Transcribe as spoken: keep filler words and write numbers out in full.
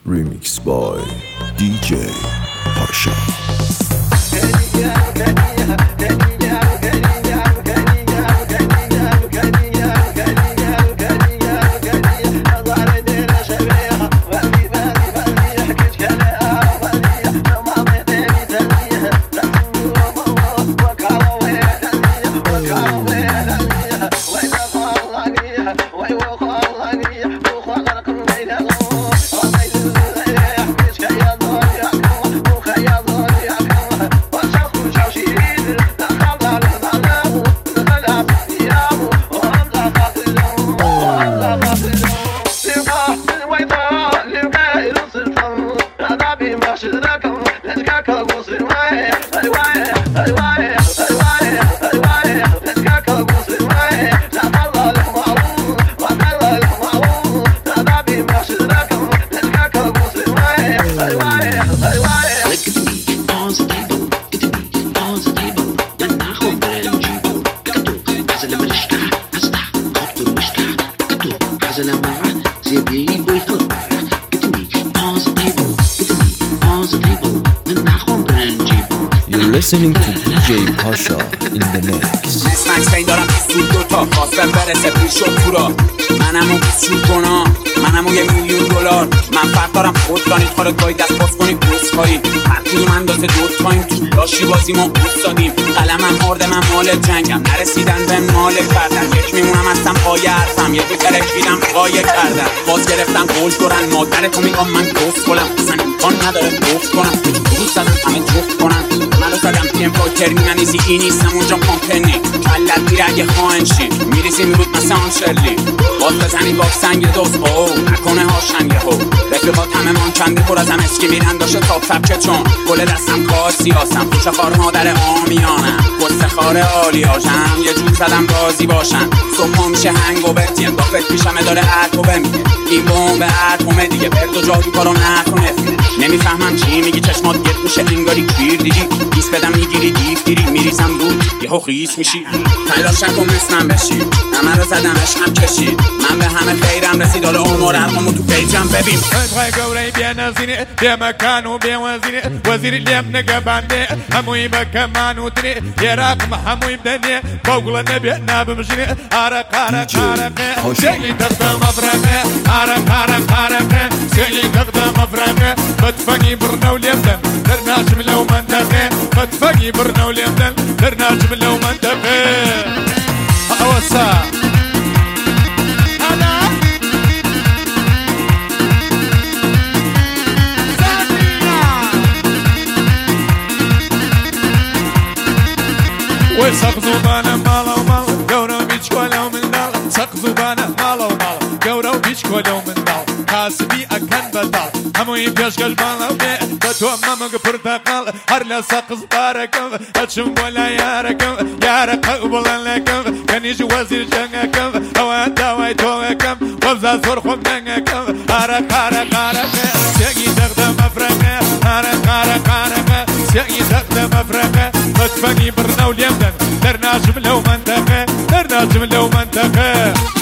Remix by دی جی پاشا. You're listening to دی جی پاشا in the mix. اسمک سین دارم سود دوتا خواستم برسه پیش و پورا منم اون بیست شون گنا منم اون یه میلیون دلار من فرق دارم خود دانید خارد گاهی دست باز کنید بوز خواهید هر کدوم اندازه دوتاییم تو لاشی بازی ما اوستادیم قلمم آرده من مال جنگم نرسیدن به مال کردن یک میمونم هستم پای حرفم یه دوکرک بیدم پای کردن باز گرفتم گل دورن مادر تو میگم من گفت کنم اصلا امکان نداره گفت کنم دوست دادم همه جفت کنم منو زدم پیم پای ترمینالیزی این نیستم اونجا کامپنی کلت میره اگه خواهن شی میریزی میرود مثل آن شرلی باز بزنی باک سنگ دوست او نکنه هاشن یه هو رفیقات همه من کنده پر از هم اسکی میرن داشته تاپ تبکه چون گل دستم کار سیاسم خوش خار مادر آمیانم گسته خار عالی هاشم یه جور زدم بازی باشن صبح میشه هنگ و برتیم دافت پیشمه داره عرق و بمیگه این بوم به عرقومه دیگه برد و جادو کارو نکنه نمیفهمم چی میگی چشمات گت میشه انگاری کیر دیدی دیس بدم میگیری دیف دیری میریزم بود یهو خیس میشی تلاش نکن مثل بشی همه رو زدمش هم کشید من به همه خیرم رسید حالا عمر ارقامو تو پیجم ببین ادخل قوري بين زيني بمكان وبين وزيني وزير اللي بنقباني هموي بكمان وتني يا راقم هموي بدني بقول النبي ناب مشني عرق عرق عرق سيلي تخدم افرقه عرق عرق عرق سيلي تخدم افرقه بدفني برنا واليمن درنا جمله ومنطقه بدفني برنا واليمن درنا جمله ومنطقه اوسع سقزو بانا مالا ومالا قورو بيش كولو من دال سقزو بانا مالا ومالا قورو بيش كولو من دال كاسبي أكن بدال هموي بيش قلبالا وبي بتو مامك برتقال هرلا سقز باركم أتشم ولا ياركم يارك ولا لكم كان يجي وزير جنكم هوا دواي توكم وبزا صرخ منكم هرك هرك هرك سيجي تخدم أفرقه هرك هرك هرك سيجي تخدم أفرقه بدفني برنا واليمن درنا جملة ومنطقة درنا جملة ومنطقة